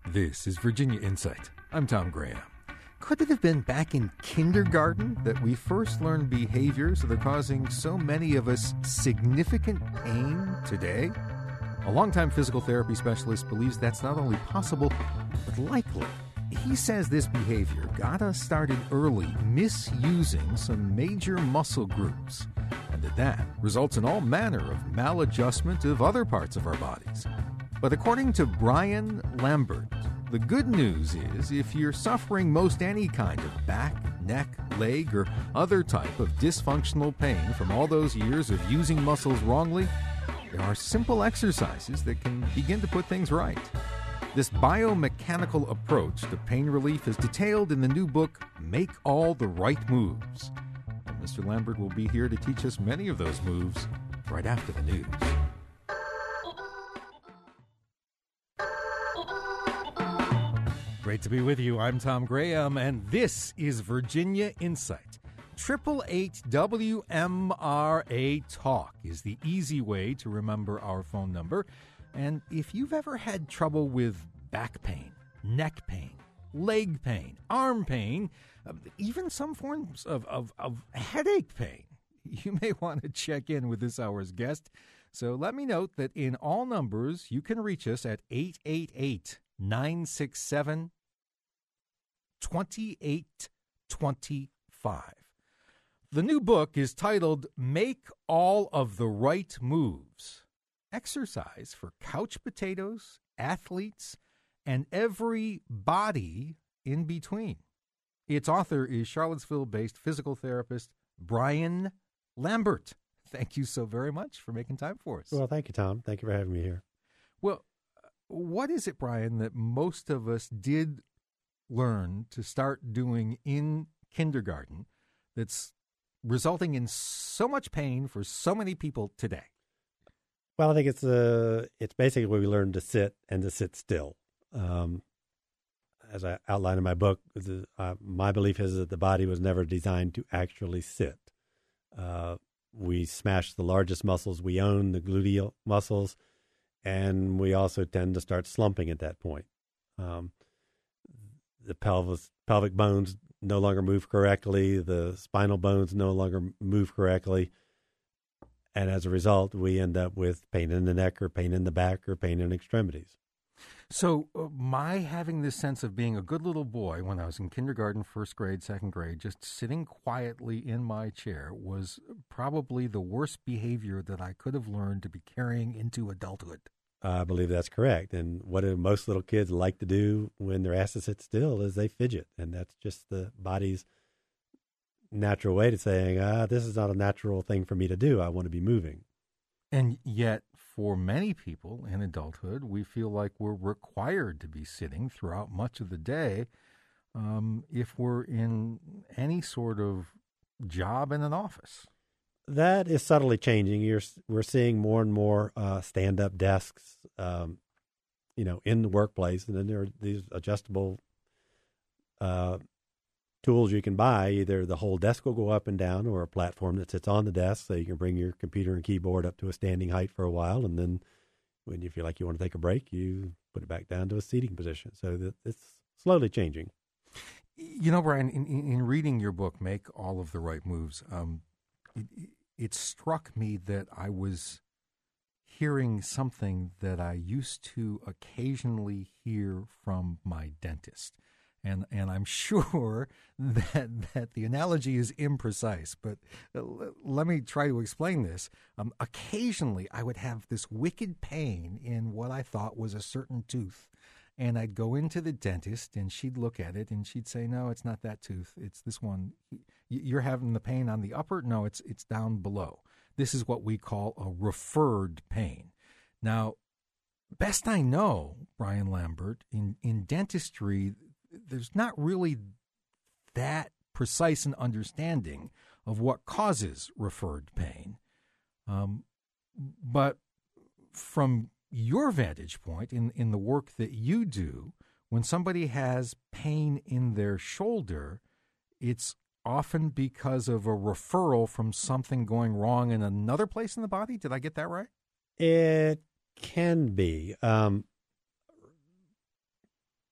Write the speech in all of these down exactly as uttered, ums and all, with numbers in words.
This is Virginia Insight. I'm Tom Graham. Could it have been back in kindergarten that we first learned behaviors that are causing so many of us significant pain today? A longtime physical therapy specialist believes that's not only possible, but likely. He says this behavior got us started early misusing some major muscle groups, and that that results in all manner of maladjustment of other parts of our bodies. But according to Brian Lambert, the good news is if you're suffering most any kind of back, neck, leg, or other type of dysfunctional pain from all those years of using muscles wrongly, there are simple exercises that can begin to put things right. This biomechanical approach to pain relief is detailed in the new book, Make All the Right Moves. And Mister Lambert will be here to teach us many of those moves right after the news. Great to be with you. I'm Tom Graham, and this is Virginia Insight. Triple eight W M R A Talk is the easy way to remember our phone number. And if you've ever had trouble with back pain, neck pain, leg pain, arm pain, uh, even some forms of, of, of headache pain, you may want to check in with this hour's guest. So let me note that in all numbers, you can reach us at eight eight eight, nine six seven, two eight two five. The new book is titled Make All of the Right Moves. Exercise for couch potatoes, athletes, and every body in between. Its author is Charlottesville-based physical therapist Brian Lambert. Thank you so very much for making time for us. Well, thank you, Tom. Thank you for having me here. Well, what is it, Brian, that most of us did learn to start doing in kindergarten that's resulting in so much pain for so many people today? Well, I think it's uh, it's basically where we learn to sit and to sit still. Um, as I outline in my book, the, uh, my belief is that the body was never designed to actually sit. Uh, we smash the largest muscles we own, the gluteal muscles, and we also tend to start slumping at that point. Um, the pelvis, pelvic bones no longer move correctly. The spinal bones no longer move correctly. And as a result, we end up with pain in the neck or pain in the back or pain in extremities. So uh, my having this sense of being a good little boy when I was in kindergarten, first grade, second grade, just sitting quietly in my chair was probably the worst behavior that I could have learned to be carrying into adulthood. I believe that's correct. And what do most little kids like to do when they're asked to sit still is they fidget. And that's just the body's natural way to saying, ah, this is not a natural thing for me to do. I want to be moving. And yet, for many people in adulthood, we feel like we're required to be sitting throughout much of the day um, if we're in any sort of job in an office. That is subtly changing. You're, we're seeing more and more uh, stand-up desks, um, you know, in the workplace, and then there are these adjustable uh tools you can buy. Either the whole desk will go up and down or a platform that sits on the desk so you can bring your computer and keyboard up to a standing height for a while. And then when you feel like you want to take a break, you put it back down to a seating position. So that it's slowly changing. You know, Brian, in, in reading your book, Make All of the Right Moves, um, it, it struck me that I was hearing something that I used to occasionally hear from my dentist. And and I'm sure that that the analogy is imprecise, but l- let me try to explain this. Um, occasionally, I would have this wicked pain in what I thought was a certain tooth, and I'd go into the dentist, and she'd look at it, and she'd say, "No, it's not that tooth. It's this one. You're having the pain on the upper? No, it's it's down below. This is what we call a referred pain." Now, best I know, Brian Lambert, in in dentistry, there's not really that precise an understanding of what causes referred pain. Um, but from your vantage point in, in the work that you do, when somebody has pain in their shoulder, it's often because of a referral from something going wrong in another place in the body. Did I get that right? It can be. Um,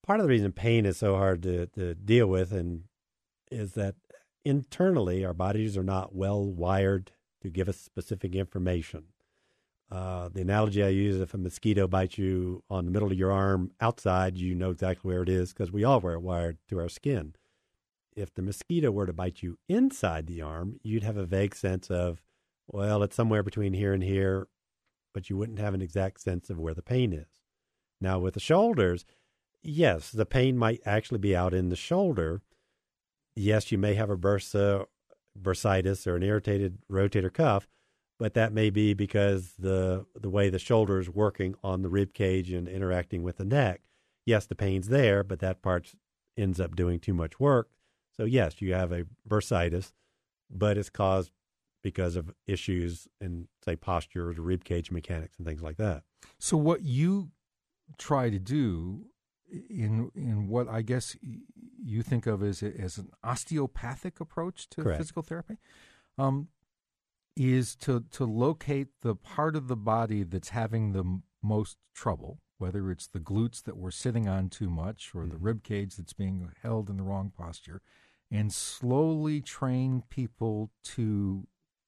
part of the reason pain is so hard to, to deal with and is that internally our bodies are not well wired to give us specific information. Uh, the analogy I use, if a mosquito bites you on the middle of your arm outside, you know exactly where it is because we all are wired to our skin. If the mosquito were to bite you inside the arm, you'd have a vague sense of, well, it's somewhere between here and here, but you wouldn't have an exact sense of where the pain is. Now, with the shoulders, yes, the pain might actually be out in the shoulder. Yes, you may have a bursa, bursitis or an irritated rotator cuff, but that may be because the the way the shoulder is working on the rib cage and interacting with the neck. Yes, the pain's there, but that part ends up doing too much work. So yes, you have a bursitis, but it's caused because of issues in, say, posture or the rib cage mechanics and things like that. So what you try to do in in what I guess you think of as a, as an osteopathic approach to Correct. physical therapy, um, is to to locate the part of the body that's having the m- most trouble, whether it's the glutes that we're sitting on too much or mm-hmm. the rib cage that's being held in the wrong posture, and slowly train people to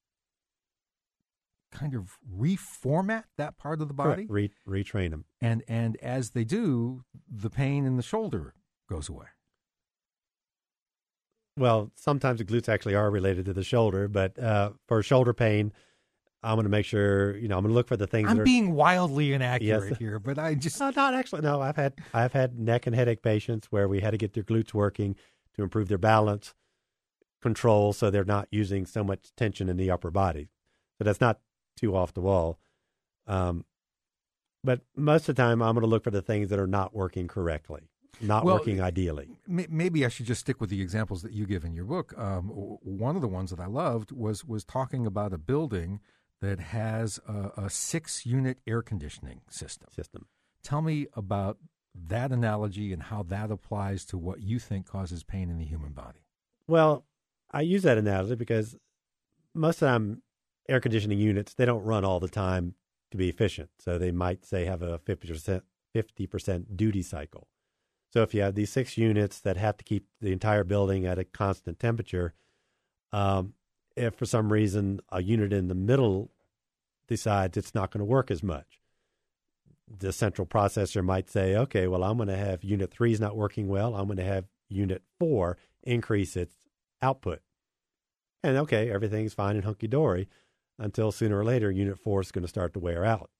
kind of reformat that part of the body. Re- retrain them. And and as they do, the pain in the shoulder goes away. Well, sometimes the glutes actually are related to the shoulder, but uh, for shoulder pain, I'm going to make sure, you know, I'm going to look for the things I'm that are... being wildly inaccurate Yes. here, but I just... No, not actually. No, I've had I've had neck and headache patients where we had to get their glutes working to improve their balance control so they're not using so much tension in the upper body. So that's not too off the wall. Um, but most of the time, I'm going to look for the things that are not working correctly, not Well, working ideally. m- Maybe I should just stick with the examples that you give in your book. Um, w- one of the ones that I loved was was talking about a building that has a, a six-unit air conditioning system. System. Tell me about that analogy and how that applies to what you think causes pain in the human body. Well, I use that analogy because most of the time, air conditioning units, they don't run all the time to be efficient. So they might, say, have a fifty percent, fifty percent duty cycle. So if you have these six units that have to keep the entire building at a constant temperature, um, if for some reason a unit in the middle decides it's not going to work as much, the central processor might say, okay, well, I'm going to have unit three is not working well. I'm going to have unit four increase its output. And okay, everything's fine and hunky-dory until sooner or later unit four is going to start to wear out.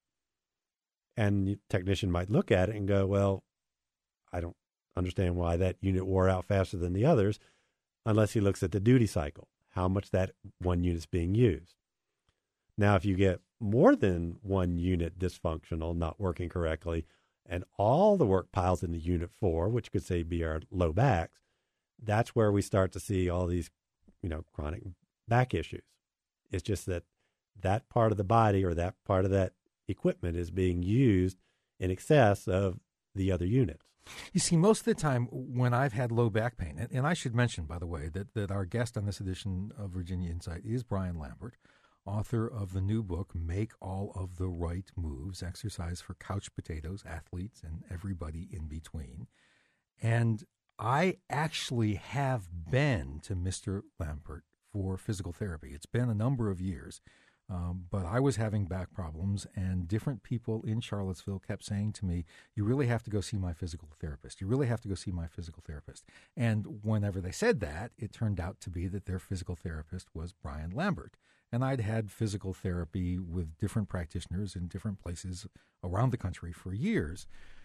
And the technician might look at it and go, well, I don't understand why that unit wore out faster than the others, unless he looks at the duty cycle, how much that one unit's being used. Now, if you get more than one unit dysfunctional, not working correctly, and all the work piles into unit four, which could say be our low backs, that's where we start to see all these, you know, chronic back issues. It's just that that part of the body or that part of that equipment is being used in excess of the other units. You see, most of the time when I've had low back pain, and, and I should mention, by the way, that, that our guest on this edition of Virginia Insight is Brian Lambert, author of the new book, Make All of the Right Moves, Exercise for Couch Potatoes, Athletes, and Everybody in Between. And I actually have been to Mister Lambert for physical therapy. It's been a number of years. Um, but I was having back problems, and different people in Charlottesville kept saying to me, you really have to go see my physical therapist. You really have to go see my physical therapist. And whenever they said that, it turned out to be that their physical therapist was Brian Lambert. And I'd had physical therapy with different practitioners in different places around the country for years.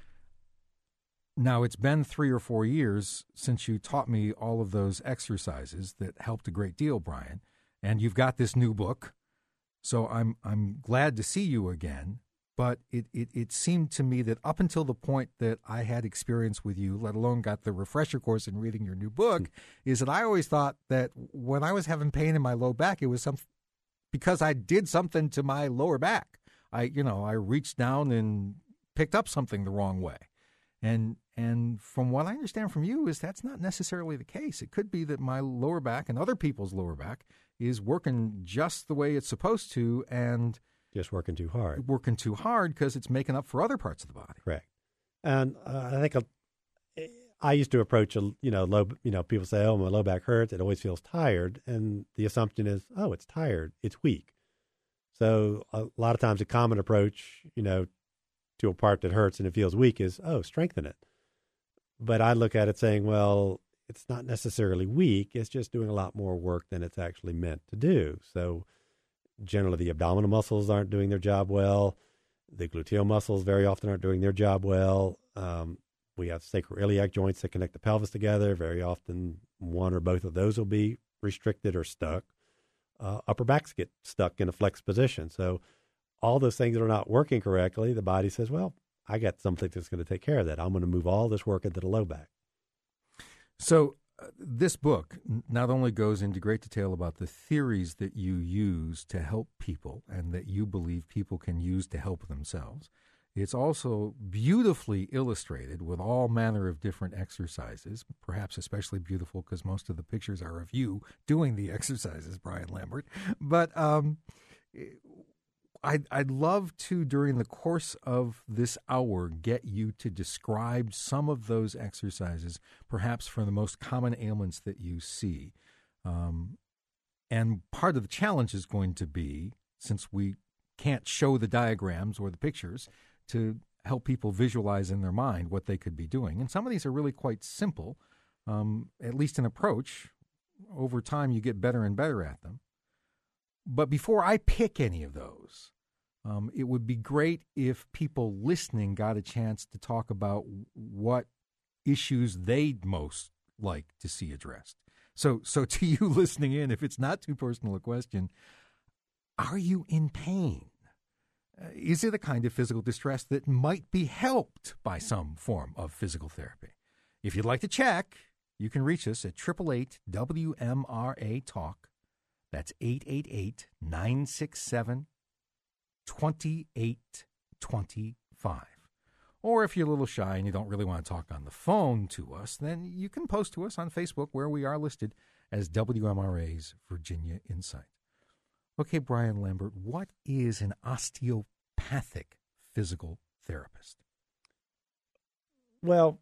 Now, it's been three or four years since you taught me all of those exercises that helped a great deal, Brian. And you've got this new book. So I'm I'm glad to see you again, but it, it, it seemed to me that up until the point that I had experience with you, let alone got the refresher course in reading your new book, is that I always thought that when I was having pain in my low back, it was some because I did something to my lower back. I you know I reached down and picked up something the wrong way, and and from what I understand from you is that's not necessarily the case. It could be that my lower back and other people's lower back is working just the way it's supposed to and just working too hard. Working too hard because it's making up for other parts of the body. Correct. And uh, I think uh, I used to approach a you know low you know people say, oh, my low back hurts, it always feels tired, and the assumption is, oh, it's tired, it's weak. So a lot of times a common approach, you know, to a part that hurts and it feels weak is, oh, strengthen it. But I look at it saying, well, it's not necessarily weak, it's just doing a lot more work than it's actually meant to do. So generally the abdominal muscles aren't doing their job well. The gluteal muscles very often aren't doing their job well. Um, we have sacroiliac joints that connect the pelvis together. Very often one or both of those will be restricted or stuck. Uh, upper backs get stuck in a flexed position. So all those things that are not working correctly, the body says, well, I got something that's going to take care of that. I'm going to move all this work into the low back. So uh, this book not only goes into great detail about the theories that you use to help people and that you believe people can use to help themselves, it's also beautifully illustrated with all manner of different exercises, perhaps especially beautiful because most of the pictures are of you doing the exercises, Brian Lambert. But um, I'd, I'd love to, during the course of this hour, get you to describe some of those exercises, perhaps for the most common ailments that you see. Um, and part of the challenge is going to be, since we can't show the diagrams or the pictures, to help people visualize in their mind what they could be doing. And some of these are really quite simple, um, at least in approach. Over time, you get better and better at them. But before I pick any of those, um, it would be great if people listening got a chance to talk about what issues they'd most like to see addressed. So, so to you listening in, if it's not too personal a question, are you in pain? Uh, is it a kind of physical distress that might be helped by some form of physical therapy? If you'd like to check, you can reach us at eight eight eight W M R A Talk. That's eight eight eight, nine six seven, two eight two five. Or if you're a little shy and you don't really want to talk on the phone to us, then you can post to us on Facebook, where we are listed as W M R A's Virginia Insight. Okay, Brian Lambert, what is an osteopathic physical therapist? Well,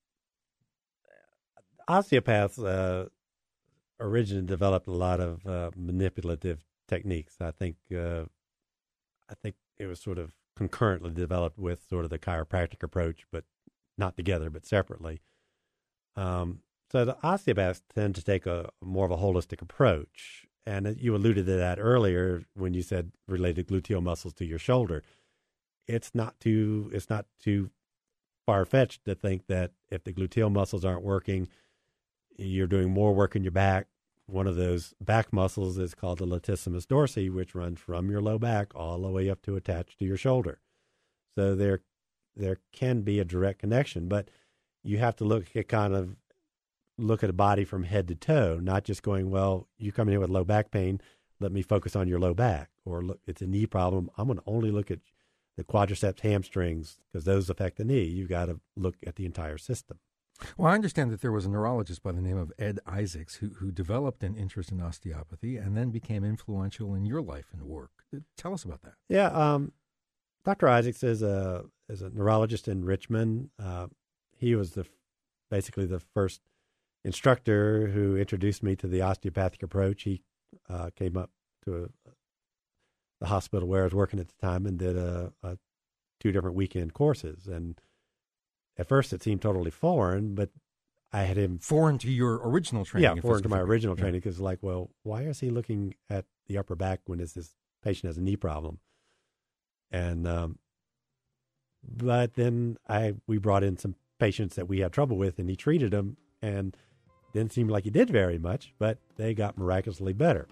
osteopaths uh, originally developed a lot of uh, manipulative techniques. I think uh, I think it was sort of concurrently developed with sort of the chiropractic approach, but not together, but separately. Um, so the osteopaths tend to take a more of a holistic approach. And you alluded to that earlier when you said related gluteal muscles to your shoulder. It's not too it's not too far-fetched to think that if the gluteal muscles aren't working, you're doing more work in your back. One of those back muscles is called the latissimus dorsi, which runs from your low back all the way up to attach to your shoulder. So there there can be a direct connection, but you have to look at kind of look at a body from head to toe, not just going, well, you come in here with low back pain, let me focus on your low back. Or look, it's a knee problem, I'm going to only look at the quadriceps hamstrings because those affect the knee. You've got to look at the entire system. Well, I understand that there was a neurologist by the name of Ed Isaacs who, who developed an interest in osteopathy and then became influential in your life and work. Tell us about that. Yeah, um, Doctor Isaacs is a is a neurologist in Richmond. Uh, he was the basically the first instructor who introduced me to the osteopathic approach. He uh, came up to a, the hospital where I was working at the time and did a, a two different weekend courses. And at first it seemed totally foreign, but I had him... Foreign to your original training? Yeah, foreign to my original yeah. training, because like, well, why is he looking at the upper back when this patient has a knee problem? And um, but then I we brought in some patients that we had trouble with, and he treated them, and didn't seem like he did very much, but they got miraculously better.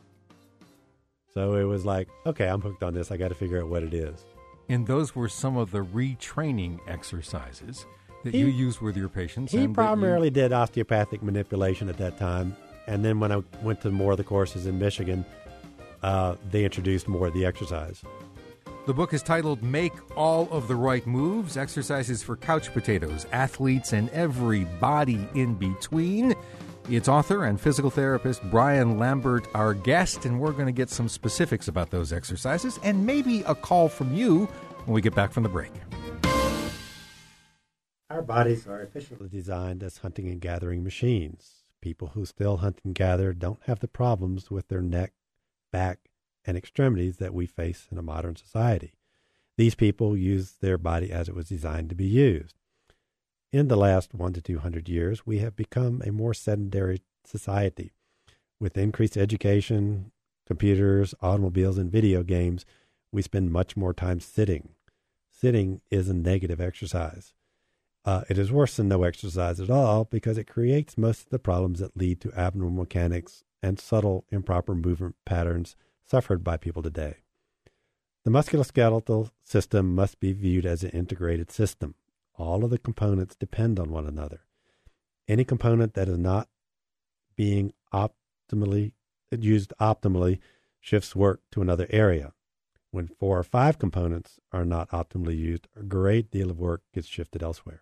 So it was like, okay, I'm hooked on this. I got to figure out what it is. And those were some of the retraining exercises that he, you used with your patients? He and primarily you... did osteopathic manipulation at that time. And then when I went to more of the courses in Michigan, uh, they introduced more of the exercise. The book is titled Make All of the Right Moves, Exercises for Couch Potatoes, Athletes, and Everybody in Between. Its author and physical therapist Brian Lambert, our guest, and we're going to get some specifics about those exercises and maybe a call from you when we get back from the break. Our bodies are efficiently designed as hunting and gathering machines. People who still hunt and gather don't have the problems with their neck, back, and extremities that we face in a modern society. These people use their body as it was designed to be used. In the last one to two hundred years, we have become a more sedentary society. With increased education, computers, automobiles, and video games, we spend much more time sitting. Sitting is a negative exercise. Uh, it is worse than no exercise at all because it creates most of the problems that lead to abnormal mechanics and subtle improper movement patterns suffered by people today. The musculoskeletal system must be viewed as an integrated system. All of the components depend on one another. Any component that is not being optimally used optimally shifts work to another area. When four or five components are not optimally used, a great deal of work gets shifted elsewhere.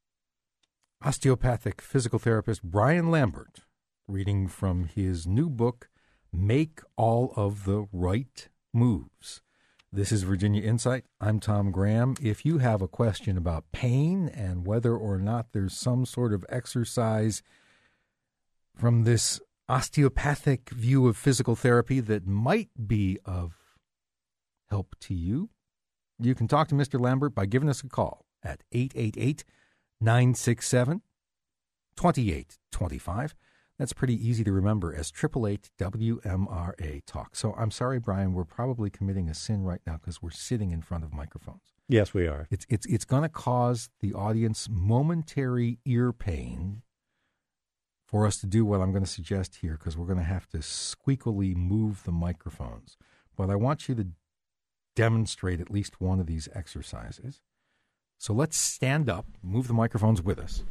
Osteopathic physical therapist Brian Lambert, reading from his new book, Make All of the Right Moves. This is Virginia Insight. I'm Tom Graham. If you have a question about pain and whether or not there's some sort of exercise from this osteopathic view of physical therapy that might be of help to you, you can talk to Mister Lambert by giving us a call at eight eight eight, nine six seven, two eight two five. That's pretty easy to remember as eight eight eight W M R A Talk. So I'm sorry, Brian, we're probably committing a sin right now because we're sitting in front of microphones. Yes, we are. It's it's it's going to cause the audience momentary ear pain for us to do what I'm going to suggest here because we're going to have to squeakily move the microphones. But I want you to demonstrate at least one of these exercises. So let's stand up, move the microphones with us.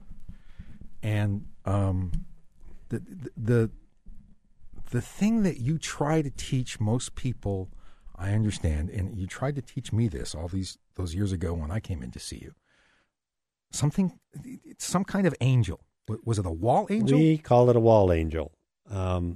And um, the, the, the thing that you try to teach most people, I understand, and you tried to teach me this all these those years ago when I came in to see you, something, some kind of angel. Was it a wall angel? We call it a wall angel. Um,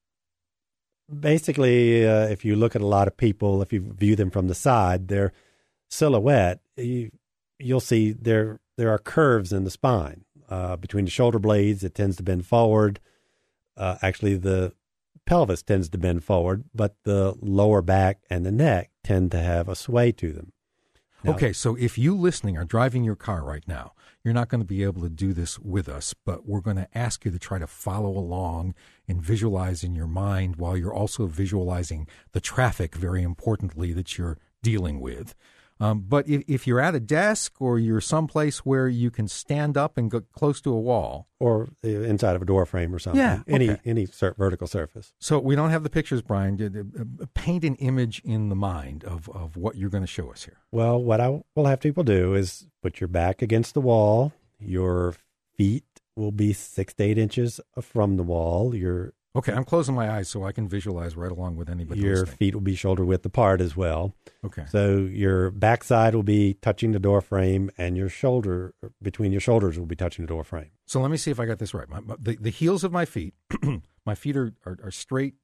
basically, uh, if you look at a lot of people, if you view them from the side, their silhouette, you, you'll see there there are curves in the spine. Uh, between the shoulder blades, it tends to bend forward. Uh, actually, the pelvis tends to bend forward, but the lower back and the neck tend to have a sway to them. Now, okay, so if you listening are driving your car right now, you're not going to be able to do this with us, but we're going to ask you to try to follow along and visualize in your mind while you're also visualizing the traffic, very importantly, that you're dealing with. Um, but if, if you're at a desk or you're someplace where you can stand up and go close to a wall. Or inside of a door frame or something. Yeah, okay. Any, any sur- vertical surface. So we don't have the pictures, Brian. Paint an image in the mind of, of what you're going to show us here. Well, what I will have people do is put your back against the wall. Your feet will be six to eight inches from the wall. Your Okay, I'm closing my eyes so I can visualize right along with anybody Your listening. feet will be shoulder width apart as well. Okay. So your backside will be touching the door frame, and your shoulder, between your shoulders, will be touching the door frame. So let me see if I got this right. My, my, the, the heels of my feet, my feet are, are, are straight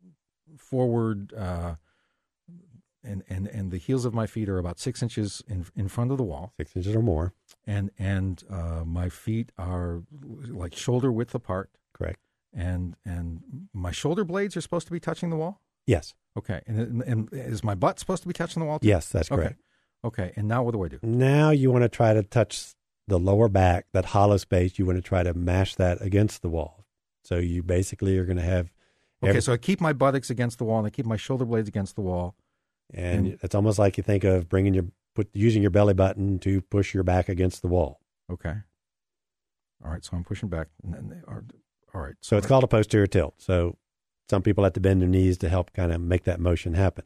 forward, uh, and, and, and the heels of my feet are about six inches in in front of the wall. Six inches or more. And, and uh, my feet are like shoulder width apart. Correct. And and my shoulder blades are supposed to be touching the wall? Yes. Okay. And, and is my butt supposed to be touching the wall too? Yes, that's correct. Okay. Okay. And now what do I do? Now you want to try to touch the lower back, that hollow space. You want to try to mash that against the wall. So you basically are going to have... Okay, every, so I keep my buttocks against the wall and I keep my shoulder blades against the wall. And, and it's almost like you think of bringing your put using your belly button to push your back against the wall. Okay. All right, so I'm pushing back. And then they are... All right. So it's called a posterior tilt. So some people have to bend their knees to help kind of make that motion happen.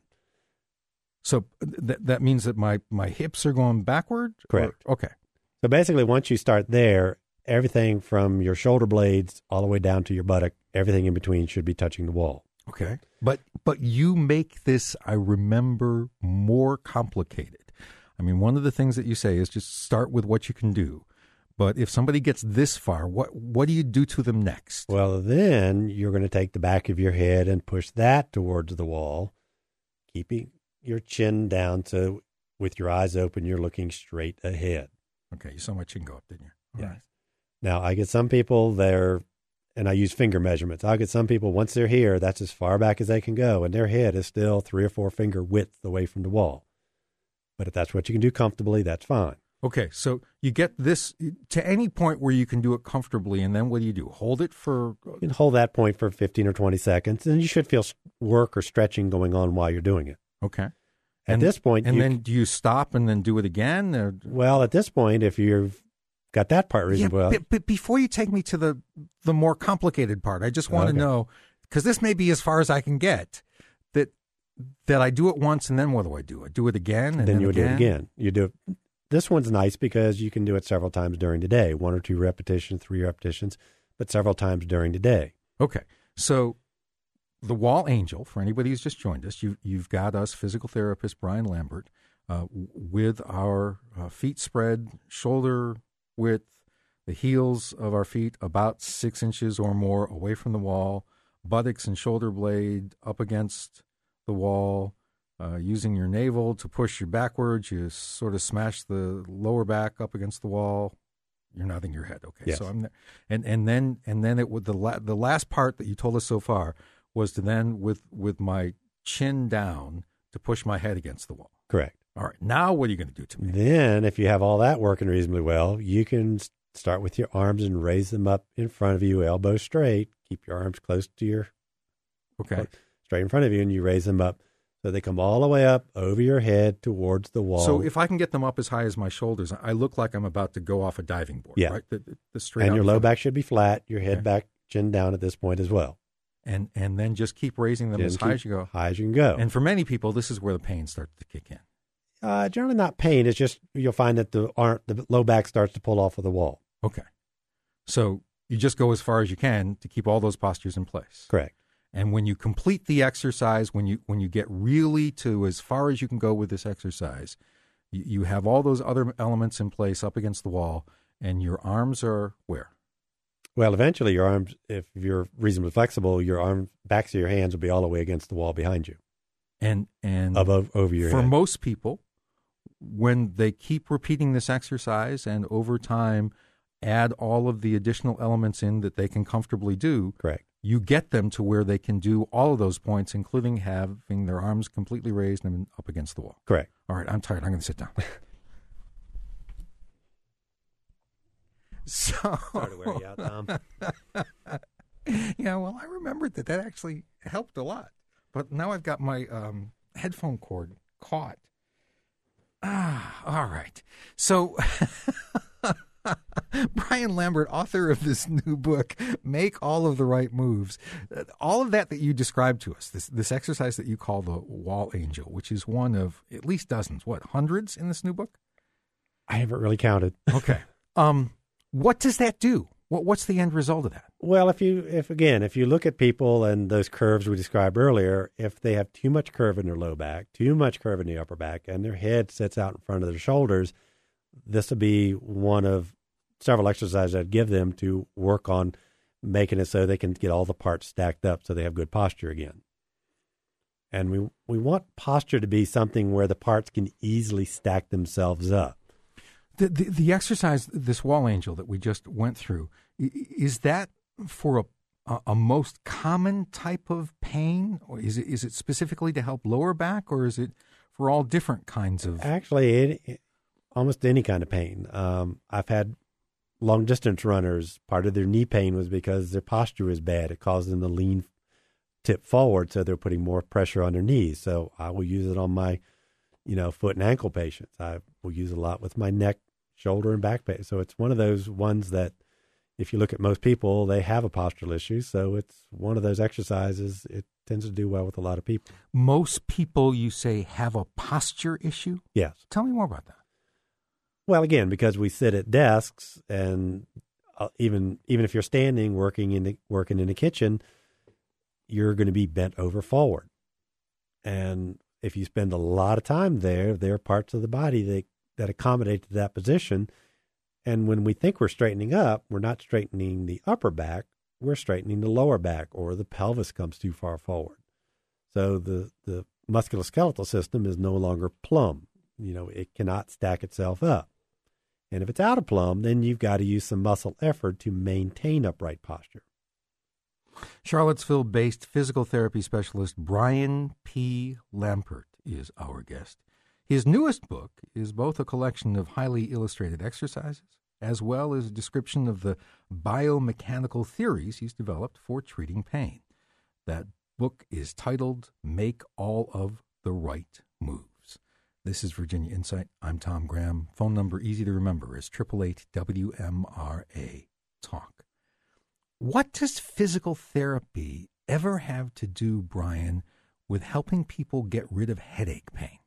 So th- that means that my, my hips are going backward? Correct. Or, okay. So basically, once you start there, everything from your shoulder blades all the way down to your buttock, everything in between should be touching the wall. Okay. But but you make this, I remember, more complicated. I mean, one of the things that you say is just start with what you can do. But if somebody gets this far, what what do you do to them next? Well, then you're going to take the back of your head and push that towards the wall, keeping your chin down so with your eyes open, you're looking straight ahead. Okay, you saw my chin go up, didn't you? All Yes. right. Now, I get some people there, and I use finger measurements. I get some people, once they're here, that's as far back as they can go, and their head is still three or four finger width away from the wall. But if that's what you can do comfortably, that's fine. Okay, so you get this to any point where you can do it comfortably, and then what do you do? Hold it for... You can hold that point for fifteen or twenty seconds, and you should feel work or stretching going on while you're doing it. Okay. At And, this point, and you, then do you stop and then do it again? Or? well, at this point, if you've got that part Yeah, reasonably well, but, but before you take me to the the more complicated part, I just want Okay. to know, because this may be as far as I can get, that that I do it once and then what do I do? I do it again and then, then you would again? do it again. You do it. This one's nice because you can do it several times during the day, one or two repetitions, three repetitions, but several times during the day. Okay, so the Wall Angel, for anybody who's just joined us, you, you've got us, physical therapist Brian Lambert, uh, with our uh, feet spread, shoulder width, the heels of our feet about six inches or more away from the wall, buttocks and shoulder blade up against the wall, uh, using your navel to push you backwards. You sort of smash the lower back up against the wall. You're nodding your head. Okay, Yes. so I'm, and and then and then it would the la- the last part that you told us so far was to then with with my chin down to push my head against the wall. Correct. All right, now what are you going to do to me? Then, if you have all that working reasonably well, you can s- start with your arms and raise them up in front of you, elbow straight. Keep your arms close to your Okay, straight in front of you, and you raise them up so they come all the way up over your head towards the wall. so if I can get them up as high as my shoulders, I look like I'm about to go off a diving board. Yeah. Right, the, the, the straight and out your in low front. back should be flat, your head Okay. back, chin down at this point as well. and and then just keep raising them Chin as high keep as you go. High as you can go. And for many people, this is where the pain starts to kick in. Uh, generally not pain. It's just you'll find that the arm, the low back starts to pull off of the wall. Okay, so you just go as far as you can to keep all those postures in place. Correct. And when you complete the exercise, when you when you get really to as far as you can go with this exercise, you, you have all those other elements in place up against the wall, and your arms are where? Well, eventually your arms, if you're reasonably flexible, your arm backs of your hands will be all the way against the wall behind you, And and above over your for head. most people, when they keep repeating this exercise and over time add all of the additional elements in that they can comfortably do, Correct. you get them to where they can do all of those points, including having their arms completely raised and up against the wall. Correct. All right, I'm tired. I'm going to sit down. So, Sorry to wear you out, Tom. yeah, well, I remembered that that actually helped a lot. But now I've got my um, headphone cord caught. Ah, all right. So, Brian Lambert, author of this new book, Make All of the Right Moves. Uh, All of that that you described to us, this this exercise that you call the Wall Angel, which is one of at least dozens, what, hundreds in this new book? I haven't really counted. Okay. Um, what does that do? What What's the end result of that? Well, if you, if again, if you look at people and those curves we described earlier, if they have too much curve in their low back, too much curve in the upper back, and their head sits out in front of their shoulders, this will be one of several exercises I'd give them to work on making it so they can get all the parts stacked up so they have good posture again. And we we want posture to be something where the parts can easily stack themselves up. The, the the exercise, this Wall Angel that we just went through, i- is that for a, a a most common type of pain, or is it is it specifically to help lower back, or is it for all different kinds of? Actually, it, it- almost any kind of pain. Um, I've had long distance runners. Part of their knee pain was because their posture was bad. It caused them to lean, tip forward, so they're putting more pressure on their knees. So I will use it on my, you know, foot and ankle patients. I will use it a lot with my neck, shoulder, and back pain. So it's one of those ones that, if you look at most people, they have a postural issue. So it's one of those exercises. It tends to do well with a lot of people. Most people, you say, have a posture issue. Yes. Tell me more about that. Well, again, because we sit at desks, and uh, even even if you're standing working in the working in the kitchen, you're going to be bent over forward. And if you spend a lot of time there, there are parts of the body that, that accommodate to that position. And when we think we're straightening up, we're not straightening the upper back, we're straightening the lower back, or the pelvis comes too far forward. So the, the musculoskeletal system is no longer plumb. You know, it cannot stack itself up. And if it's out of plumb, then you've got to use some muscle effort to maintain upright posture. Charlottesville-based physical therapy specialist Brian P. Lampert is our guest. His newest book is both a collection of highly illustrated exercises as well as a description of the biomechanical theories he's developed for treating pain. That book is titled Make All of the Right Moves. This is Virginia Insight. I'm Tom Graham. Phone number easy to remember is eight eight eight W M R A Talk. What does physical therapy ever have to do, Brian, with helping people get rid of headache pain?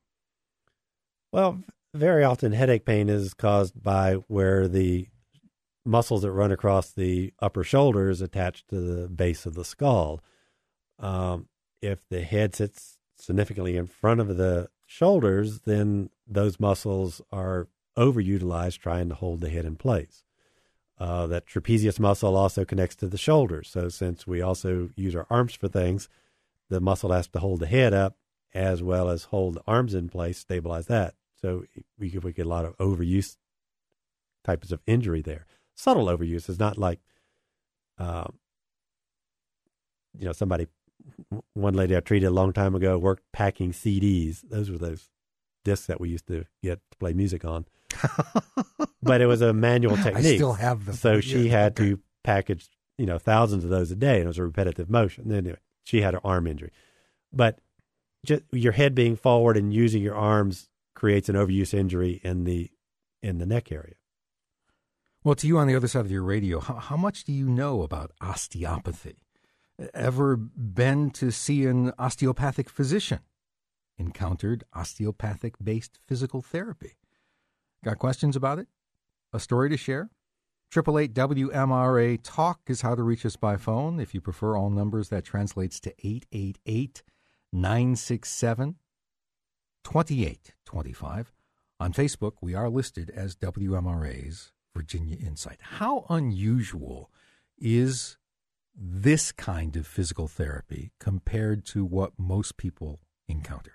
Well, very often headache pain is caused by where the muscles that run across the upper shoulders attach to the base of the skull. Um, if the head sits significantly in front of the shoulders, then those muscles are overutilized trying to hold the head in place. Uh, that trapezius muscle also connects to the shoulders. So since we also use our arms for things, the muscle has to hold the head up as well as hold the arms in place, stabilize that. So we get, we get a lot of overuse types of injury there. Subtle overuse is not like, um, you know, somebody, one lady I treated a long time ago worked packing C Ds. Those were those discs that we used to get to play music on. But it was a manual technique. I still have them. So she yeah, had okay. to package, you know, thousands of those a day, and it was a repetitive motion. And then anyway, she had an arm injury. But just your head being forward and using your arms creates an overuse injury in the in the neck area. Well, to you on the other side of your radio, how, how much do you know about osteopathy? Ever been to see an osteopathic physician? Encountered osteopathic-based physical therapy? Got questions about it? A story to share? eight eight eight W M R A Talk is how to reach us by phone. If you prefer all numbers, that translates to eight eight eight, nine six seven, two eight two five. On Facebook, we are listed as W M R A's Virginia Insight. How unusual is this kind of physical therapy compared to what most people encounter?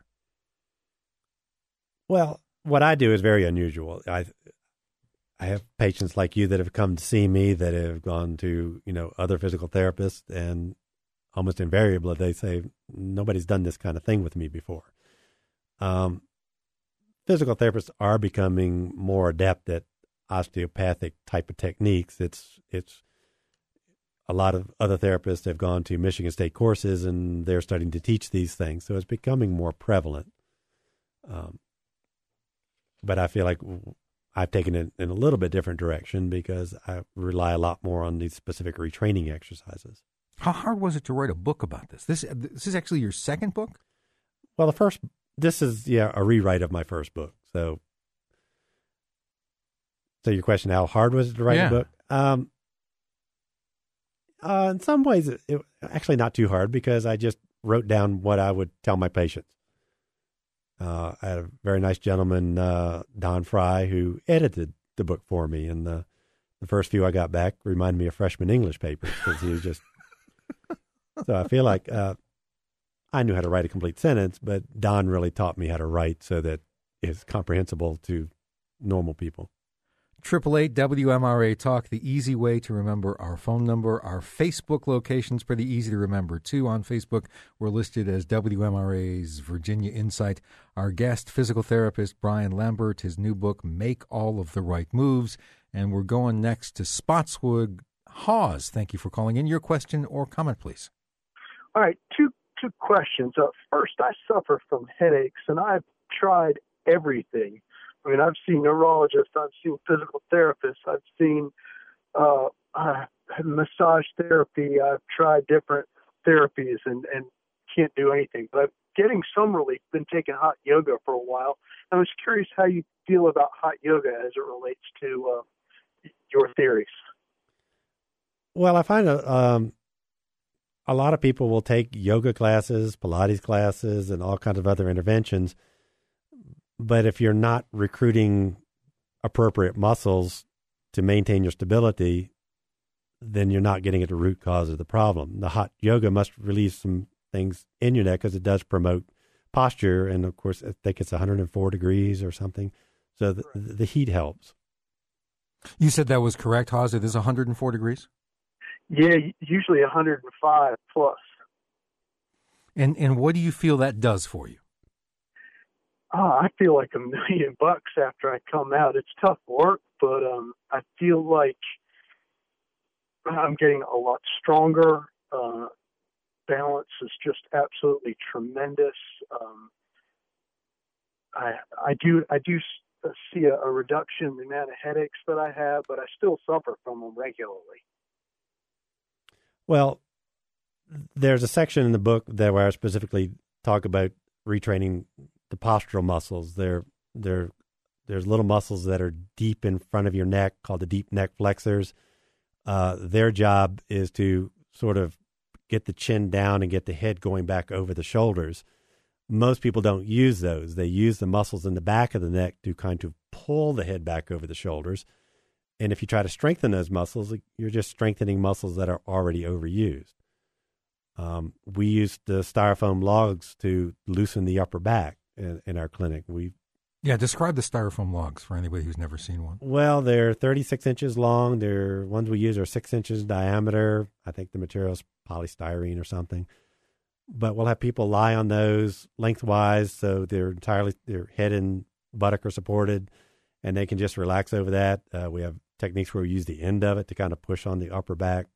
Well, what I do is very unusual. I I have patients like you that have come to see me that have gone to, you know, other physical therapists, and almost invariably they say, nobody's done this kind of thing with me before. Um, physical therapists are becoming more adept at osteopathic type of techniques. It's it's a lot of other therapists have gone to Michigan State courses, and they're starting to teach these things. So it's becoming more prevalent. Um, but I feel like I've taken it in a little bit different direction because I rely a lot more on these specific retraining exercises. How hard was it to write a book about this? This this is actually your second book? Well, the first, this is, yeah, a rewrite of my first book. So, so your question, how hard was it to write yeah. a book? Um, uh, in some ways, it, it actually not too hard because I just wrote down what I would tell my patients. Uh, I had a very nice gentleman, uh, Don Fry, who edited the book for me. And the, the first few I got back reminded me of freshman English papers because he was just, so I feel like uh, I knew how to write a complete sentence, but Don really taught me how to write so that it's comprehensible to normal people. eight eight eight W M R A Talk, the easy way to remember our phone number. Our Facebook location's pretty easy to remember, too. On Facebook, we're listed as W M R A's Virginia Insight. Our guest, physical therapist Brian Lampert, his new book, Make All of the Right Moves. And we're going next to Spotswood. Hawes, thank you for calling in. Your question or comment, please. All right, two two questions. Uh, first, I suffer from headaches, and I've tried everything. I mean, I've seen neurologists, I've seen physical therapists, I've seen uh, uh, massage therapy. I've tried different therapies and, and can't do anything. But I'm getting some relief, been taking hot yoga for a while. I was curious how you feel about hot yoga as it relates to uh, your theories. Well, I find a, um, a lot of people will take yoga classes, Pilates classes, and all kinds of other interventions. But if you're not recruiting appropriate muscles to maintain your stability, then you're not getting at the root cause of the problem. The hot yoga must release some things in your neck because it does promote posture. And, of course, I think it's one hundred four degrees or something. So the, the heat helps. You said that was correct, Hawes. It is one hundred four degrees? Yeah, usually one hundred five plus. And and what do you feel that does for you? Oh, I feel like a million bucks after I come out. It's tough work, but um, I feel like I'm getting a lot stronger. Uh, balance is just absolutely tremendous. Um, I I do I do see a, a reduction in the amount of headaches that I have, but I still suffer from them regularly. Well, there's a section in the book there where I specifically talk about retraining the postural muscles. There, there, there's little muscles that are deep in front of your neck called the deep neck flexors. Uh, their job is to sort of get the chin down and get the head going back over the shoulders. Most people don't use those. They use the muscles in the back of the neck to kind of pull the head back over the shoulders. And if you try to strengthen those muscles, you're just strengthening muscles that are already overused. Um, we use the styrofoam logs to loosen the upper back in, in our clinic. We Yeah, describe the styrofoam logs for anybody who's never seen one. Well, they're thirty-six inches long. They're ones we use are six inches diameter. I think the material's polystyrene or something. But we'll have people lie on those lengthwise, so they're entirely their head and buttock are supported, and they can just relax over that. Uh, we have techniques where we use the end of it to kind of push on the upper back.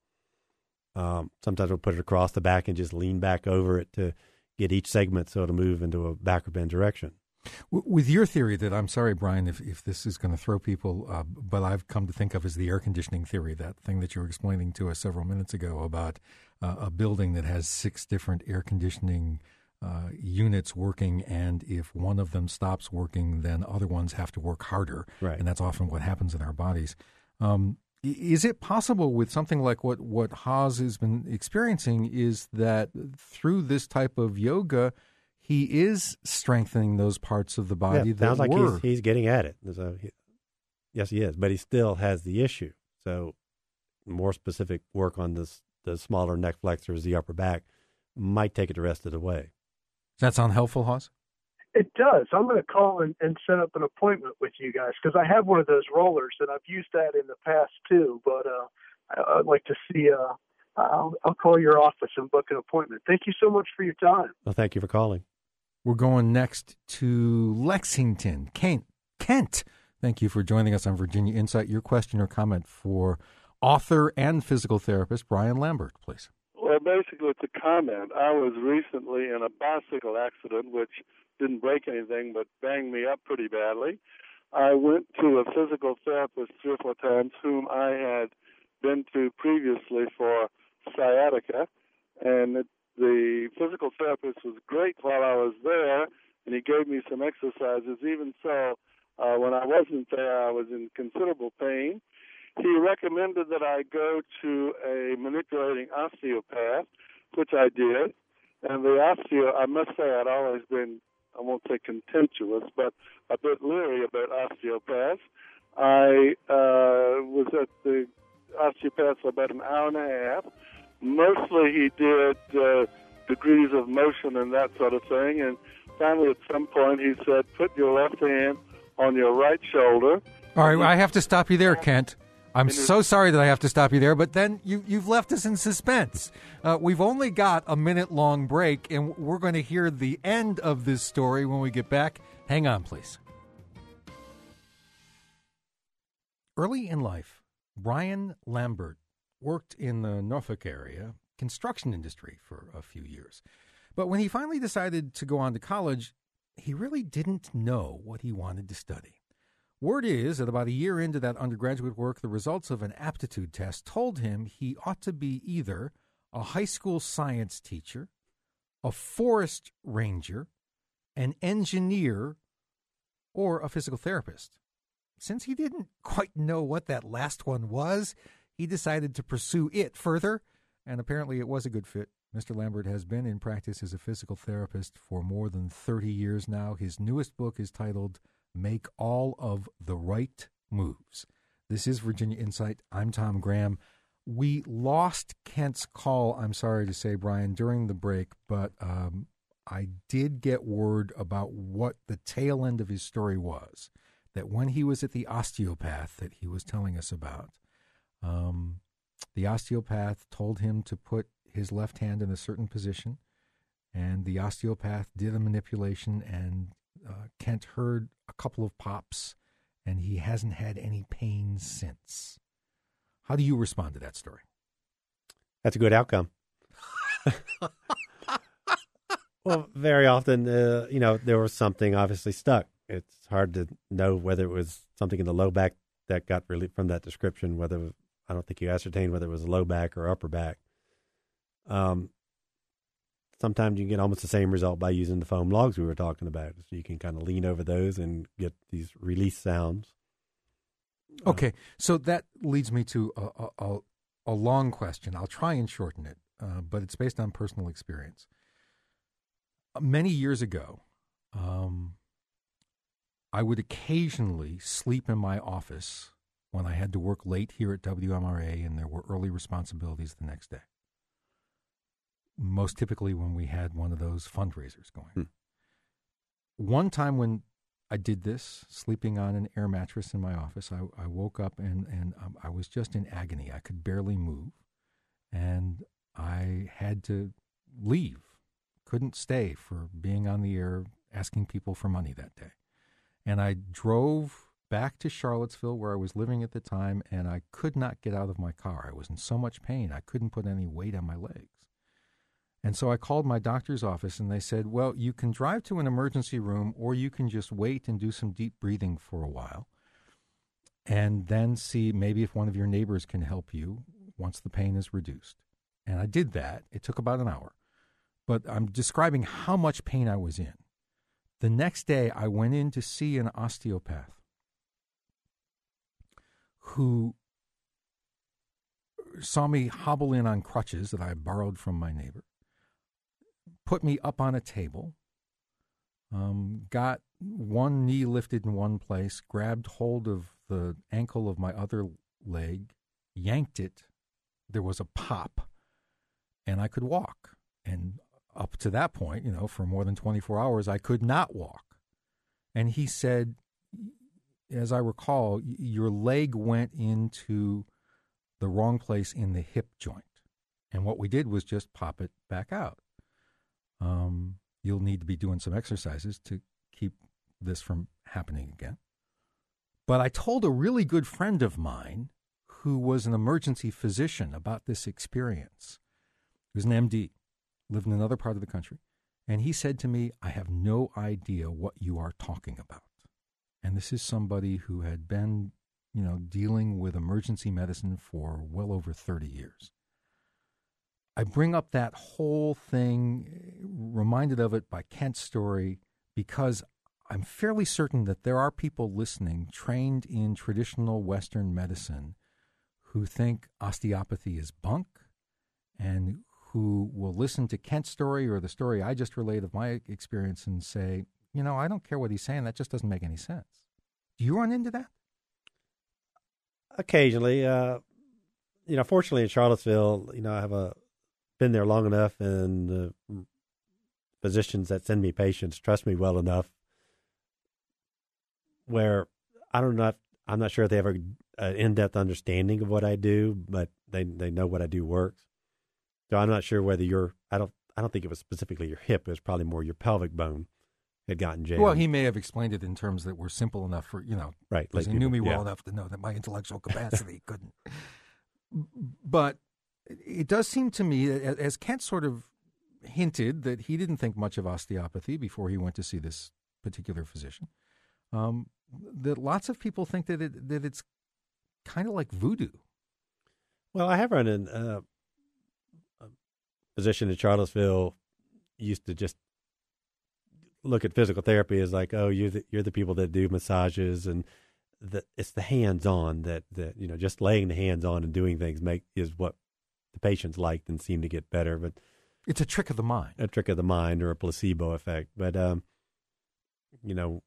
Um, sometimes we'll put it across the back and just lean back over it to get each segment so it'll move into a backward bend direction. With your theory that, I'm sorry, Brian, if, if this is going to throw people, uh, but I've come to think of as the air conditioning theory, that thing that you were explaining to us several minutes ago about uh, a building that has six different air conditioning uh, units working, and if one of them stops working, then other ones have to work harder. Right. And that's often what happens in our bodies. Um, is it possible with something like what, what Hawes has been experiencing is that through this type of yoga, he is strengthening those parts of the body yeah, that sounds like were. he's, he's getting at it. So he, yes, he is, but he still has the issue. So more specific work on this, the smaller neck flexors, the upper back, might take it the rest of the way. Does that sound helpful, Hawes? It does. I'm going to call and, and set up an appointment with you guys because I have one of those rollers, and I've used that in the past too. But uh, I, I'd like to see. Uh, I'll, I'll call your office and book an appointment. Thank you so much for your time. Well, thank you for calling. We're going next to Lexington, Kent. Kent, thank you for joining us on Virginia Insight. Your question or comment for author and physical therapist Brian Lambert, please. Well, basically, it's a comment. I was recently in a bicycle accident, which didn't break anything but banged me up pretty badly. I went to a physical therapist three or four times whom I had been to previously for sciatica, and it, the physical therapist was great while I was there, and he gave me some exercises. Even so, uh, when I wasn't there, I was in considerable pain. He recommended that I go to a manipulating osteopath, which I did. And the osteo, I must say, I'd always been, I won't say contemptuous, but a bit leery about osteopaths. I uh, was at the osteopath for about an hour and a half. Mostly he did uh, degrees of motion and that sort of thing. And finally, at some point, he said, put your left hand on your right shoulder. All right, I have to stop you there, Kent. I'm so sorry that I have to stop you there, but then you, you've left us in suspense. Uh, we've only got a minute-long break, and we're going to hear the end of this story when we get back. Hang on, please. Early in life, Brian Lambert worked in the Norfolk area construction industry for a few years. But when he finally decided to go on to college, he really didn't know what he wanted to study. Word is that about a year into that undergraduate work, the results of an aptitude test told him he ought to be either a high school science teacher, a forest ranger, an engineer, or a physical therapist. Since he didn't quite know what that last one was, he decided to pursue it further, and apparently it was a good fit. Mister Lambert has been in practice as a physical therapist for more than thirty years now. His newest book is titled Make All of the Right Moves. This is Virginia Insight. I'm Tom Graham. We lost Kent's call, I'm sorry to say, Brian, during the break, but um, I did get word about what the tail end of his story was. that when he was at the osteopath that he was telling us about, um, the osteopath told him to put his left hand in a certain position, and the osteopath did a manipulation, and uh, Kent heard a couple of pops, and he hasn't had any pain since. How do you respond to that story? That's a good outcome. Well, very often, uh, you know, there was something obviously stuck. It's hard to know whether it was something in the low back that got relief from that description, whether, I don't think you ascertained whether it was low back or upper back. Um, sometimes you can get almost the same result by using the foam logs we were talking about. So you can kind of lean over those and get these release sounds. Okay, so that leads me to a, a, a long question. I'll try and shorten it, uh, but it's based on personal experience. Many years ago, um, I would occasionally sleep in my office when I had to work late here at W M R A and there were early responsibilities the next day. Most typically when we had one of those fundraisers going. Hmm. One time when I did this, sleeping on an air mattress in my office, I, I woke up and, and um, I was just in agony. I could barely move, and I had to leave. Couldn't stay for being on the air asking people for money that day. And I drove back to Charlottesville, where I was living at the time, and I could not get out of my car. I was in so much pain, I couldn't put any weight on my legs. And so I called my doctor's office, and they said, well, you can drive to an emergency room, or you can just wait and do some deep breathing for a while, and then see maybe if one of your neighbors can help you once the pain is reduced. And I did that. It took about an hour. But I'm describing how much pain I was in. The next day, I went in to see an osteopath who saw me hobble in on crutches that I borrowed from my neighbor, put me up on a table, um, got one knee lifted in one place, grabbed hold of the ankle of my other leg, yanked it. There was a pop, and I could walk. And up to that point, you know, for more than twenty-four hours, I could not walk. And he said, as I recall, your leg went into the wrong place in the hip joint. And what we did was just pop it back out. Um, you'll need to be doing some exercises to keep this from happening again. But I told a really good friend of mine who was an emergency physician about this experience. He was an M D. Lived in another part of the country, and he said to me, I have no idea what you are talking about. And this is somebody who had been, you know, dealing with emergency medicine for well over thirty years. I bring up that whole thing, reminded of it by Kent's story, because I'm fairly certain that there are people listening trained in traditional Western medicine who think osteopathy is bunk, and who will listen to Kent's story or the story I just relayed of my experience and say, you know, I don't care what he's saying. That just doesn't make any sense. Do you run into that? Occasionally. Uh, you know, fortunately in Charlottesville, you know, I have a, been there long enough, and the physicians that send me patients trust me well enough where I don't know, I'm not sure if they have an in-depth understanding of what I do, but they, they know what I do works. So I'm not sure whether your I don't I don't think it was specifically your hip. It was probably more your pelvic bone had gotten jammed. Well, he may have explained it in terms that were simple enough for, you know, right. Because he people, knew me well yeah. enough to know that my intellectual capacity couldn't. But it does seem to me, as Kent sort of hinted, that he didn't think much of osteopathy before he went to see this particular physician, um, that lots of people think that it that it's kind of like voodoo. Well, I have run in. Uh, physician in Charlottesville used to just look at physical therapy as like, oh, you're the, you're the people that do massages, and the, it's the hands-on that, that, you know, just laying the hands on and doing things make is what the patients liked and seem to get better. But it's a trick of the mind, a trick of the mind or a placebo effect. But, um, you know,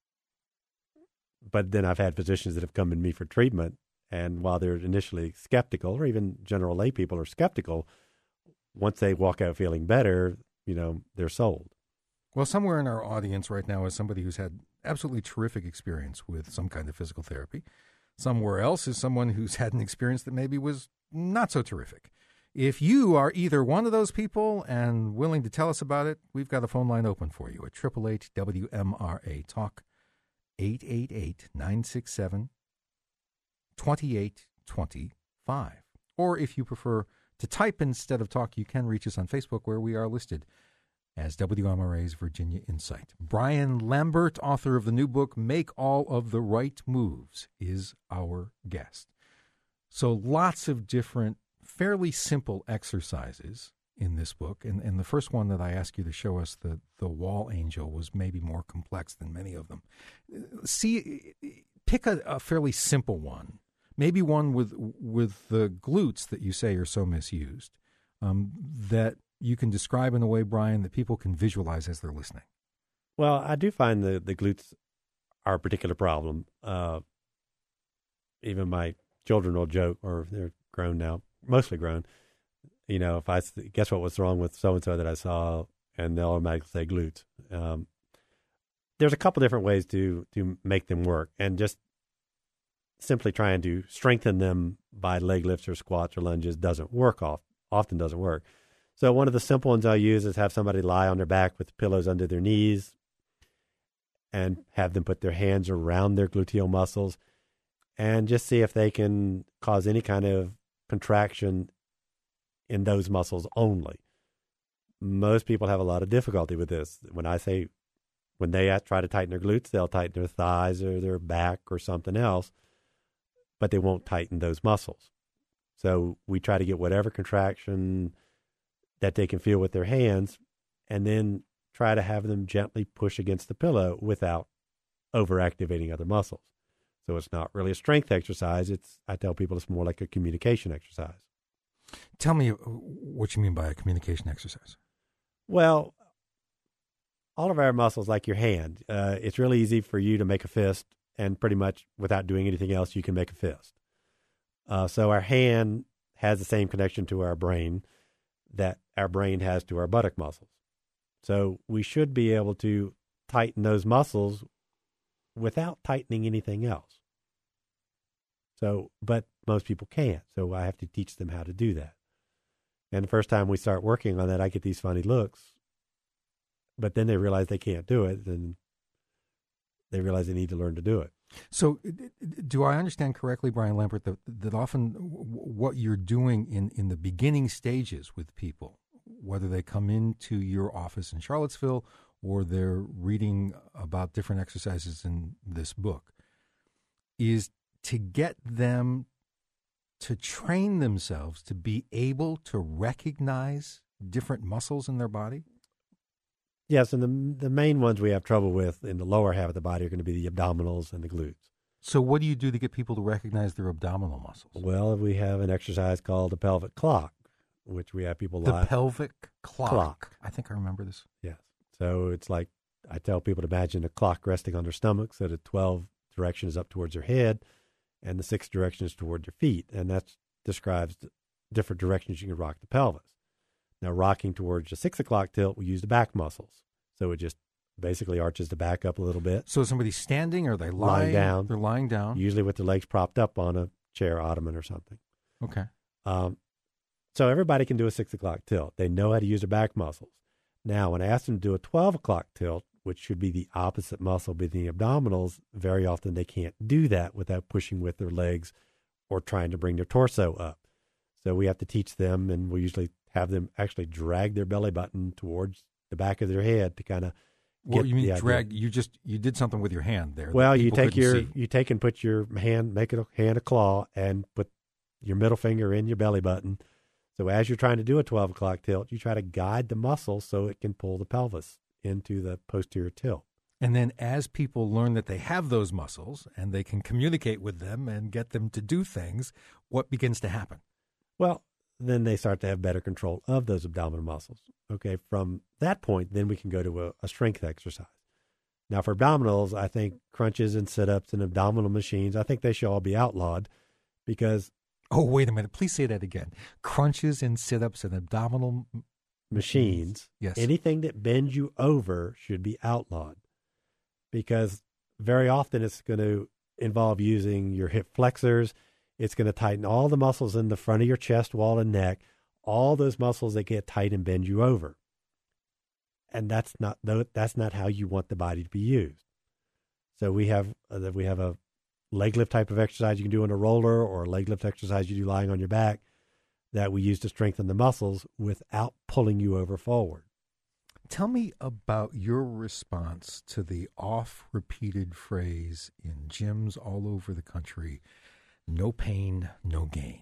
but then I've had physicians that have come to me for treatment, and while they're initially skeptical, or even general lay people are skeptical, once they walk out feeling better, you know, they're sold. Well, somewhere in our audience right now is somebody who's had absolutely terrific experience with some kind of physical therapy. Somewhere else is someone who's had an experience that maybe was not so terrific. If you are either one of those people and willing to tell us about it, we've got a phone line open for you at eight eight eight W M R A Talk, eight eight eight, nine six seven, two eight two five. Or if you prefer to type instead of talk, you can reach us on Facebook, where we are listed as W M R A's Virginia Insight. Brian Lambert, author of the new book, Make All of the Right Moves, is our guest. So lots of different, fairly simple exercises in this book. And, and the first one that I asked you to show us, the, the wall angel, was maybe more complex than many of them. See, pick a, a fairly simple one, maybe one with with the glutes that you say are so misused, um, that you can describe in a way, Brian, that people can visualize as they're listening. Well, I do find the, the glutes are a particular problem. Uh, even my children will joke, or they're grown now, mostly grown, you know, if I guess what was wrong with so-and-so that I saw, and they'll automatically say glutes. Um, there's a couple different ways to, to make them work, and just simply trying to strengthen them by leg lifts or squats or lunges doesn't work off, often doesn't work. So one of the simple ones I use is have somebody lie on their back with pillows under their knees and have them put their hands around their gluteal muscles and just see if they can cause any kind of contraction in those muscles only. Most people have a lot of difficulty with this. When I say, when they try to tighten their glutes, they'll tighten their thighs or their back or something else, but they won't tighten those muscles. So we try to get whatever contraction that they can feel with their hands, and then try to have them gently push against the pillow without overactivating other muscles. So it's not really a strength exercise. It's, I tell people it's more like a communication exercise. Tell me what you mean by a communication exercise. Well, all of our muscles, like your hand, uh, it's really easy for you to make a fist, and pretty much without doing anything else, you can make a fist. Uh, so our hand has the same connection to our brain that our brain has to our buttock muscles. So we should be able to tighten those muscles without tightening anything else. So, but most people can't. So I have to teach them how to do that. And the first time we start working on that, I get these funny looks, but then they realize they can't do it, and they realize they need to learn to do it. So do I understand correctly, Brian Lambert, that, that often what you're doing in, in the beginning stages with people, whether they come into your office in Charlottesville or they're reading about different exercises in this book, is to get them to train themselves to be able to recognize different muscles in their body? Yes, and the the main ones we have trouble with in the lower half of the body are going to be the abdominals and the glutes. So what do you do to get people to recognize their abdominal muscles? Well, we have an exercise called the pelvic clock, which we have people The lie. pelvic clock. Clock. I think I remember this. Yes. So it's like, I tell people to imagine a clock resting on their stomach, so the twelve direction is up towards their head, and the sixth direction is toward your feet. And that describes different directions you can rock the pelvis. Now, rocking towards the six o'clock tilt, we use the back muscles. So it just basically arches the back up a little bit. So somebody's standing, or are they lying? Lying down. They're lying down. Usually with their legs propped up on a chair, ottoman, or something. Okay. Um, so everybody can do a six o'clock tilt. They know how to use their back muscles. Now, when I ask them to do a twelve o'clock tilt, which should be the opposite muscle, being the abdominals, very often they can't do that without pushing with their legs or trying to bring their torso up. So we have to teach them, and we usually have them actually drag their belly button towards the back of their head to kind of get What you mean the drag? idea. You just you did something with your hand there. Well, that you people take couldn't your see. you take and put your hand, make it a hand a claw, and put your middle finger in your belly button. So as you're trying to do a twelve o'clock tilt, you try to guide the muscle so it can pull the pelvis into the posterior tilt. And then as people learn that they have those muscles and they can communicate with them and get them to do things, what begins to happen? Well, then they start to have better control of those abdominal muscles. Okay, from that point, then we can go to a, a strength exercise. Now, for abdominals, I think crunches and sit-ups and abdominal machines, I think they should all be outlawed because... Oh, wait a minute. Please say that again. Crunches and sit-ups and abdominal... machines, yes. Anything that bends you over should be outlawed because very often it's going to involve using your hip flexors. It's going to tighten all the muscles in the front of your chest wall and neck, all those muscles that get tight and bend you over. And that's not that's not how you want the body to be used. So we have uh, we have a leg lift type of exercise you can do on a roller, or a leg lift exercise you do lying on your back, that we use to strengthen the muscles without pulling you over forward. Tell me about your response to the oft-repeated phrase in gyms all over the country, no pain, no gain.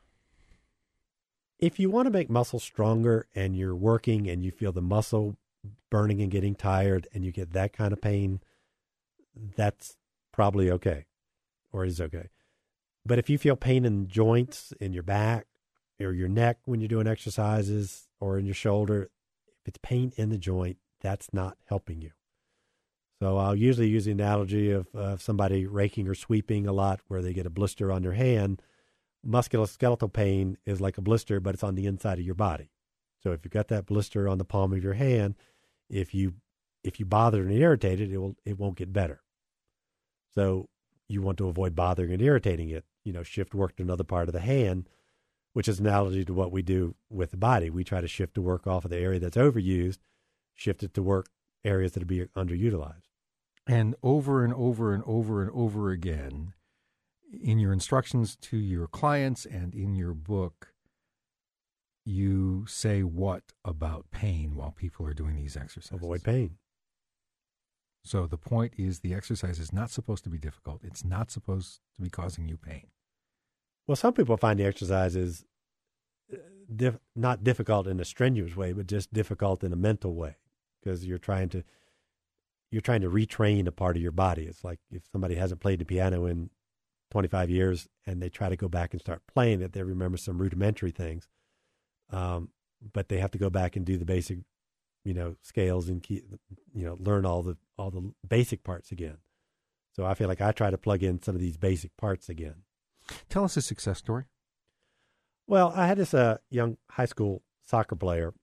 If you want to make muscle stronger and you're working and you feel the muscle burning and getting tired and you get that kind of pain, that's probably okay, or is okay. But if you feel pain in joints, in your back or your neck when you're doing exercises, or in your shoulder, if it's pain in the joint, that's not helping you. So I'll usually use the analogy of uh, somebody raking or sweeping a lot where they get a blister on their hand. Musculoskeletal pain is like a blister, but it's on the inside of your body. So if you've got that blister on the palm of your hand, if you if you bother and irritate it, it will it won't get better. So you want to avoid bothering and irritating it. You know, shift work to another part of the hand, which is an analogy to what we do with the body. We try to shift the work off of the area that's overused, shift it to work areas that are being underutilized. And over and over and over and over again, in your instructions to your clients and in your book, you say what about pain while people are doing these exercises? Avoid pain. So the point is the exercise is not supposed to be difficult. It's not supposed to be causing you pain. Well, some people find the exercises diff- not difficult in a strenuous way, but just difficult in a mental way, because you're trying to you're trying to retrain a part of your body. It's like if somebody hasn't played the piano in twenty-five years and they try to go back and start playing it, they remember some rudimentary things, um, but they have to go back and do the basic, you know, scales and key, you know, learn all the all the basic parts again. So I feel like I try to plug in some of these basic parts again. Tell us a success story. Well, I had this uh, young high school soccer player,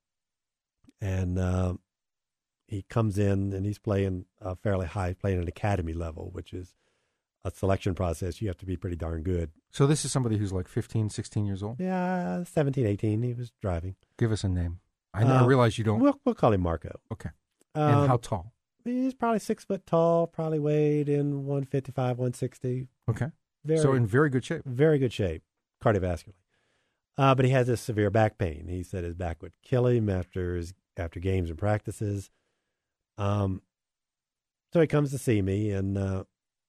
and uh, he comes in and he's playing uh, fairly high, playing at academy level, which is a selection process. You have to be pretty darn good. So this is somebody who's like fifteen, sixteen years old? Yeah, seventeen, eighteen. He was driving. Give us a name. I, know, Uh, I realize you don't. We'll, we'll call him Marco. Okay. Um, And how tall? He's probably six foot tall, probably weighed in one fifty-five, one sixty. Okay. Very, So in very good shape. very good shape, cardiovascular. Uh, but he has this severe back pain. He said his back would kill him after his, after games and practices. Um, so he comes to see me, and uh,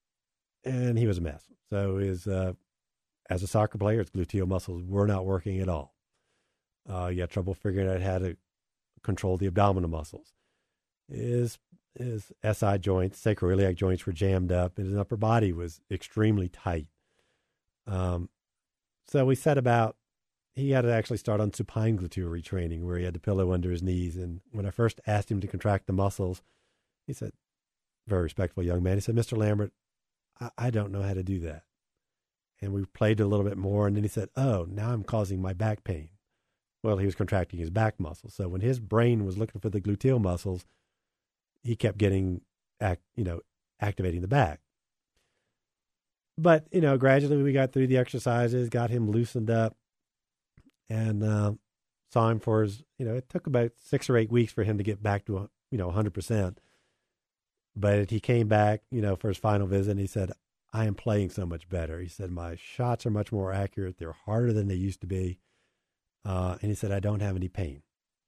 and he was a mess. So his uh, as a soccer player, his gluteal muscles were not working at all. Uh, he had trouble figuring out how to control the abdominal muscles. His his S I joints, sacroiliac joints, were jammed up, and his upper body was extremely tight. Um, so we set about. He had to actually start on supine gluteal retraining, where he had the pillow under his knees. And when I first asked him to contract the muscles, he said, very respectful young man, he said, "Mister Lambert, I, I don't know how to do that." And we played a little bit more, and then he said, "Oh, now I'm causing my back pain." Well, he was contracting his back muscles. So when his brain was looking for the gluteal muscles, he kept getting, act, you know, activating the back. But, you know, gradually we got through the exercises, got him loosened up, and uh, saw him for his, you know, it took about six or eight weeks for him to get back to, you know, one hundred percent. But he came back, you know, for his final visit, and he said, "I am playing so much better." He said, "My shots are much more accurate. They're harder than they used to be." Uh, and he said, "I don't have any pain."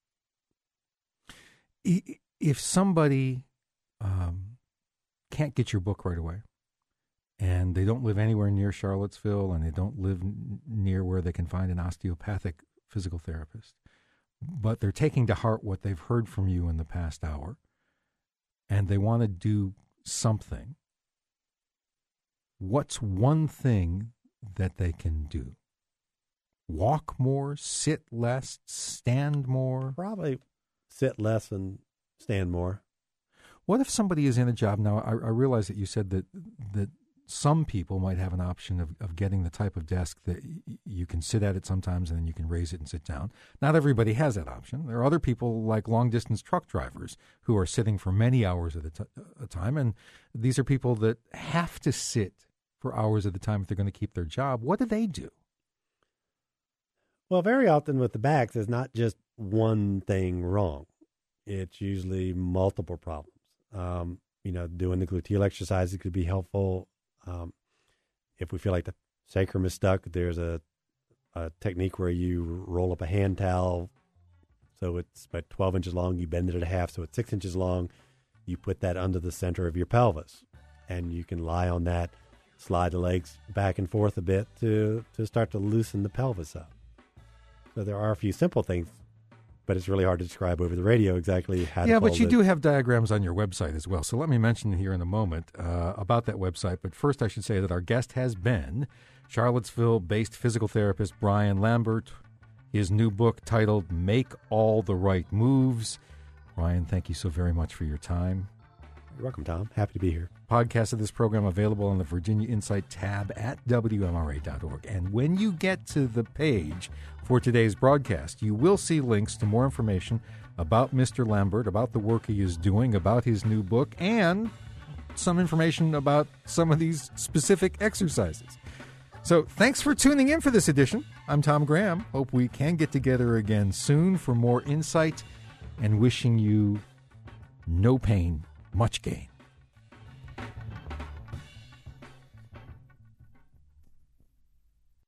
If somebody um, can't get your book right away, and they don't live anywhere near Charlottesville, and they don't live n- near where they can find an osteopathic physical therapist, but they're taking to heart what they've heard from you in the past hour, and they want to do something, what's one thing that they can do? Walk more, sit less, stand more? Probably sit less and stand more. What if somebody is in a job now? I, I realize that you said that that some people might have an option of, of getting the type of desk that y- you can sit at it sometimes and then you can raise it and sit down. Not everybody has that option. There are other people like long-distance truck drivers who are sitting for many hours at a, t- a time, and these are people that have to sit for hours at a time if they're going to keep their job. What do they do? Well, very often with the backs, there's not just one thing wrong. It's usually multiple problems. Um, you know, doing the gluteal exercises could be helpful. Um, if we feel like the sacrum is stuck, there's a, a technique where you roll up a hand towel so it's about twelve inches long. You bend it at half so it's six inches long. You put that under the center of your pelvis, and you can lie on that, slide the legs back and forth a bit to, to start to loosen the pelvis up. So there are a few simple things, but it's really hard to describe over the radio exactly how yeah, to but you it. do have diagrams on your website as well. So let me mention here in a moment uh, about that website. But first I should say that our guest has been Charlottesville-based physical therapist Brian Lambert. His new book titled Make All the Right Moves. Brian, thank you so very much for your time. You're welcome, Tom. Happy to be here. Podcast of this program available on the Virginia Insight tab at W M R A dot org. And when you get to the page for today's broadcast, you will see links to more information about Mister Lambert, about the work he is doing, about his new book, and some information about some of these specific exercises. So thanks for tuning in for this edition. I'm Tom Graham. Hope we can get together again soon for more insight, and wishing you no pain, much gain.